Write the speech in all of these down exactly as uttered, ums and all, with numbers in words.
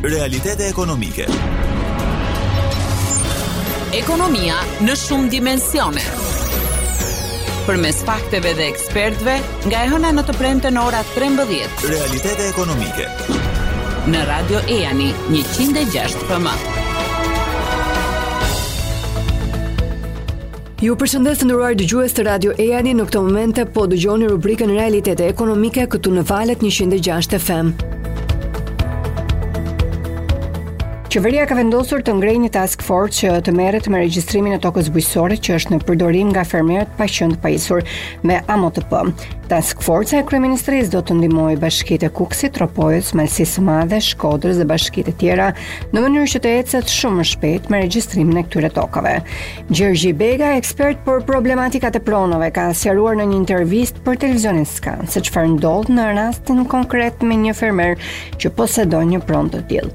Realitete ekonomike. Ekonomia në shumë dimensione. Përmes fakteve dhe ekspertëve, nga e hëna në të premte në ora trembëdhjetë. Realitete ekonomike. Në Radio Eani njëqind e gjashtë F M. Ju përshëndes të nderuar dëgjues të Radio Eani, në këtë momente po dëgjoni rubrikën Realitete ekonomike këtu në valët njëqind e gjashtë F M. Qeveria ka vendosur të ngrejë një task force që të merret me regjistrimin e tokës bujqësore që është në përdorim nga fermerët pa qenë të pajisur me A M T P. Task force e kryeministrisë do të ndihmojë bashkitë e Kukësit, Tropojës, Malësisë së Madhe, Shkodrës dhe bashkitë e tjera në mënyrë që të ecet shumë më shpejt me regjistrimin e këtyre tokave. Gjergji Bega, ekspert për problematikat e pronave, ka sqaruar në një intervistë për televizionin Skan se çfarë ndodh në rastin konkret me një fermer që posedon një pronë të tillë.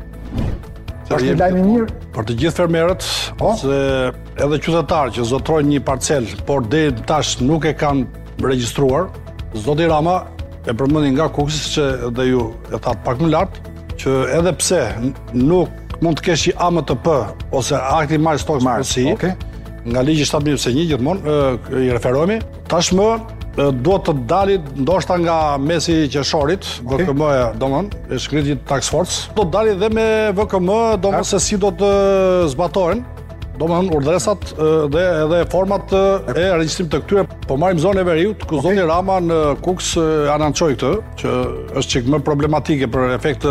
Është një lajm i mirë për të gjithë fermerët, se edhe qytetarë që zotrojnë një parcel, por deri tash nuk e kanë regjistruar. Zoti Rama e përmendi nga Kuksi që edhe ju e thatë pak më lart, që edhe pse nuk mund të kesh i A M T P ose akti marrë stokës përsi, okay, nga ligji shtatë mijë njëzet e një gjithmonë i referohemi, tashmë duhet të dalit ndoshta nga mesi i qershorit, V K M-ja, domthon, e shkriti task force, do të dalit dhe me V K M, domthon se si do të zbatohen, domthon urdhëresat dhe edhe format e regjistrimit të këtyre. Po marrim zonën e veriut, ku zoti Rama në Kuks anonçoi këtë, që është çik më problematike për efekt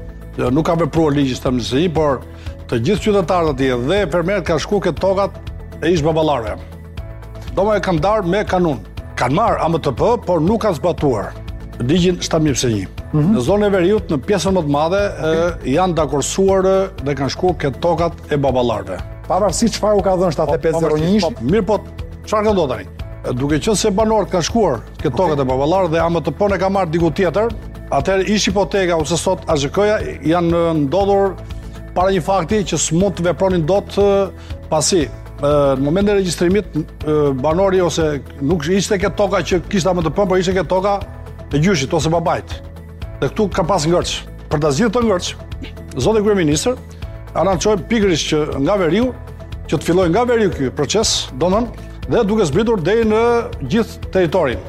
të nuk ka vepruar ligji shtatë mijë njëzet e një, por të gjithë qytetarët atje dhe fermerët kanë shkuar këtë tokat e ish baballarëve. Domthon e kanë darë me kanun. Kanë marrë A M T P, por nuk kanë zbatuar ligjin shtatë mijë njëzet e një. Mm-hmm. Në zonën e veriut, në pjesën më të madhe, okay, janë dakorsuar dhe kanë shkuar këtë tokat e baballarëve. Pavarësisht çfarë u ka dhënë shtatë e pesë zero një. Mirë, po çfarë ka ndodhur tani? Duke qenë se banorët kanë shkuar këtë tokat okay, e baballarëve dhe A M T P-n e ka marrë diku tjetër, atëherë ish hipoteka ose sot A Z K-ja janë ndodhur para një fakti që s'mund të vepronin dot pasi në momentin e regjistrimit banori ose nuk ishte këtë toka që kishte A M T P, por ishte këtë toka e gjyshit ose babait. Dhe këtu ka pas ngërç. Për ta zgjidhur të ngërç, zoti kryeministër anonçoi pikërisht që nga veriu, që të fillojë nga veriu ky proces, domthon, dhe duke zbritur deri në gjithë territorin.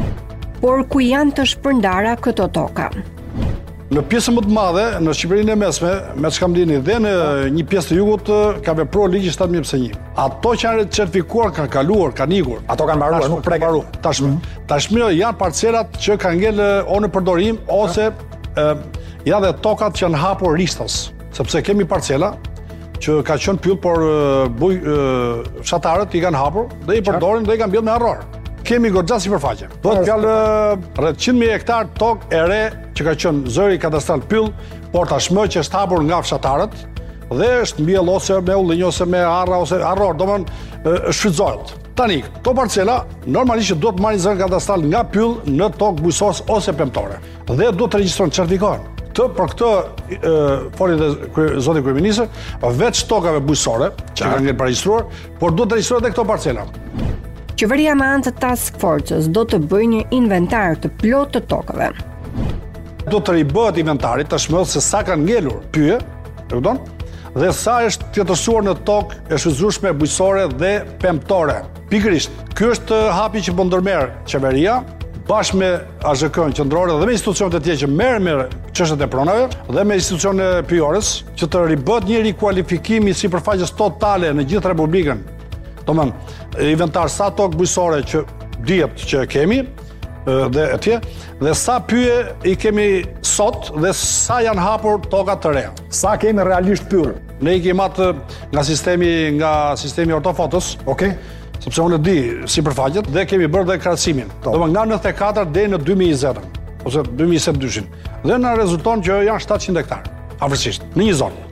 Por ku janë të shpërndara këto toka? Në pjesën më të madhe, në Shqipërinë e Mesme, me çka mdini, dhe në një pjesë të jugut ka vepruar ligji shtatë mijë njëzet e një. Ato që janë certifikuar kanë kaluar, kanë ikur. Ato kanë mbaruar, nuk preken. Tashmë, tashmë janë parcelat që kanë ngel o në përdorim ose e, janë dhe tokat që janë hapur ristas, sepse kemi parcela që ka qenë pyll, por buj fshatarët i kanë hapur dhe i përdorin dhe i kanë mbjellë me harror. Kemi goxha sipërfaqe. Do të fjalë rreth njëqind mijë hektar tokë e re që ka qenë zëri kadastral pyll, por tashmë që është hapur nga fshatarët dhe është mbjell ose me ullinj ose me harra ose harror, domethënë shfrytëzohet. Tani, këto parcela normalisht duhet të marrin zërin kadastral nga pyll në tokë bujqësore ose pemtore dhe duhet të regjistrohen, certifikohen. Të për këtë foli dhe zoti kryeministër, veç tokave bujqësore që kanë ngel paregjistruar, por duhet të regjistrohen edhe këto parcela. Qeveria me anë të task forces do të bëjë një inventar të plotë të tokave. Do të ribëhet inventari tashmë se sa kanë ngelur pyje, e kupton? Dhe sa është tjetërsuar në tokë e shfrytëzueshme bujqësore dhe pemtore. Pikërisht, ky është hapi që po ndërmerr qeveria bashkë me A Z K-n qendrore dhe me institucionet e tjera që merren me çështjet e pronave dhe me institucionet pyjores, që të ribëhet një rikualifikim i sipërfaqes totale në gjithë Republikën. Domthon, inventar sa tokë bujqësore që dihet që kemi dhe atje, dhe sa pyje i kemi sot dhe sa janë hapur toka të reja. Sa kemi realisht pyll? Ne i kemi atë nga sistemi nga sistemi ortofotos, okay, sepse unë e di sipërfaqet dhe kemi bërë dhe krahasimin. Domethënë nga nëntëdhjetë e katër deri në dy mijë e njëzet ose dy mijë e njëzet e dy. Dhe na rezulton që janë shtatëqind hektar, afërsisht, në një zonë.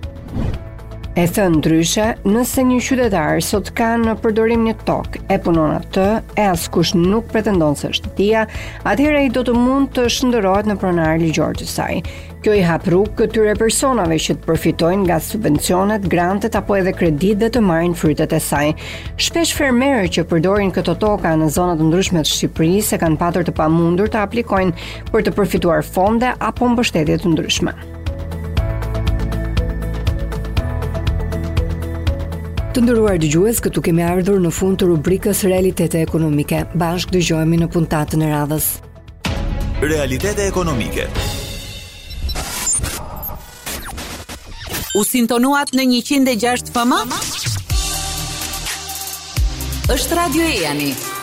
E thënë ndryshe, nëse një qytetar sot ka në përdorim një tokë, e punon atë, e askush nuk pretendon se është tia, atëherë ai do të mund të shndërrohet në pronar ligjor të saj. Kjo i hap rrugë këtyre personave që të përfitojnë nga subvencionet, grantet apo edhe kredit dhe të marrin frytet e saj. Shpesh fermerë që përdorin këto toka në zona të ndryshme të Shqipërisë e kanë patur të pamundur të aplikojnë për të përfituar fonde apo mbështetje të ndryshme. Të nderuar dëgjues, këtu kemi ardhur në fund të rubrikës Realitete Ekonomike. Bashkë dëgjohemi në puntatën e radhës. Realitete ekonomike. U sintonuat në njëqind e gjashtë F M? Është Radio Ejani.